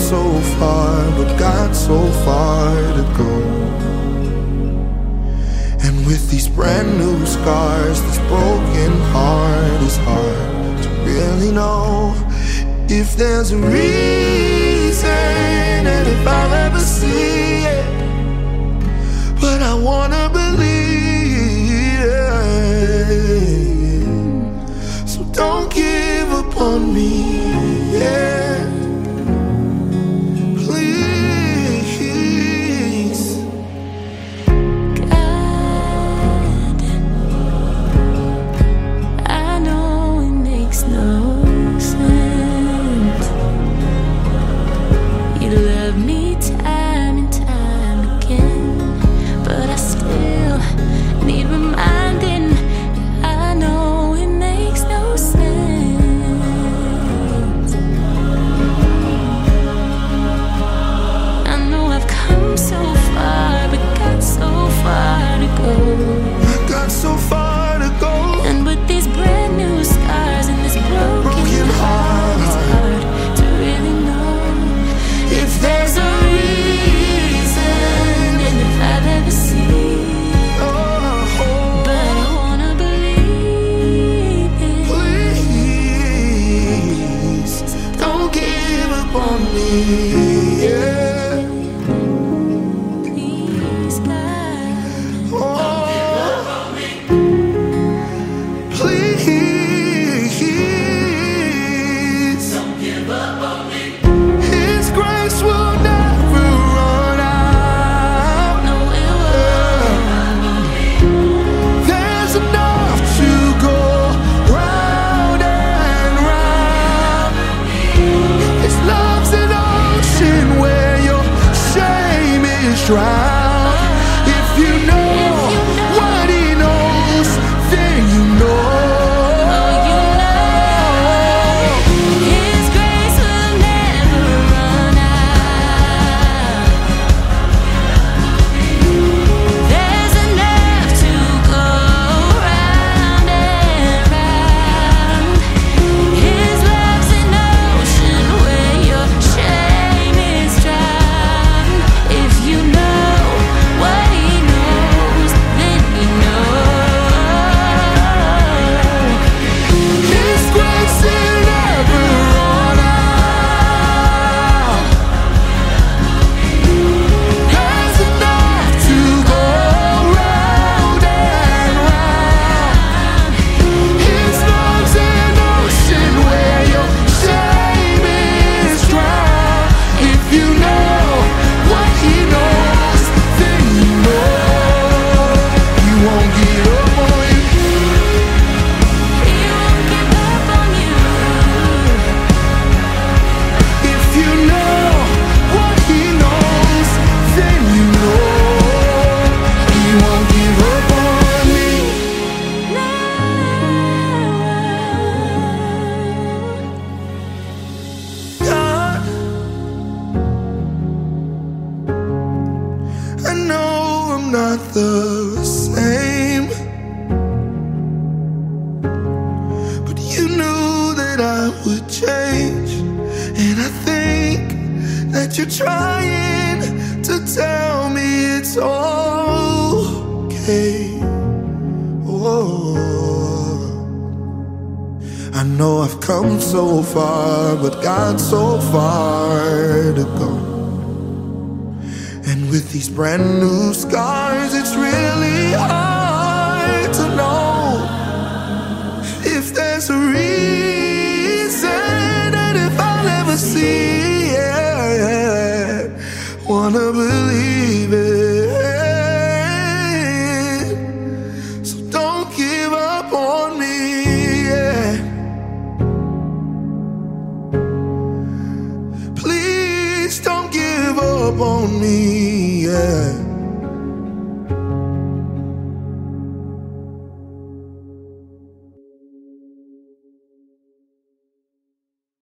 so far, but got so far to go. And with these brand new scars, this broken heart, is hard to really know if there's a reason and if I'll ever see it. But I wanna believe, so don't give up on me, yeah. Please. God, I know it makes no sense. You love me time and time again, but I still need reminding. I know it makes no sense. I know I've come so far, but got so far to go. I got so far to go. And with these brand new scars and this broken heart, it's hard to really know if there's a reason and if I'll ever see. But I wanna believe it. Please, don't give up on me, yeah. Please, God. Oh, please, Don't give up on me. His grace will never run out. No, it won't. There's enough to go round and round. His love's an ocean where your shame is drowned. If you know what He knows, then you know. You know His grace will never run out. There's enough to go round and round. His love's an ocean where your shame is drowned. If you know what He knows, then you know. His grace will never run out. There's enough to go round and round. His love's an ocean where your shame is drowned. If you know what He knows, then you know He won't give up on you. He won't give up on you. If you know what He knows, then you know He won't give up on me. No. God, I know I'm not the same, but you knew that I would change. And I think that you're trying to tell me it's okay. Oh, I know I've come so far, but got so far to go. And with these brand new scars, it's really hard to know if there's a reason and if I'll ever see it. Wanna believe it, so don't give up on me, yeah. Please don't give up on me, yeah.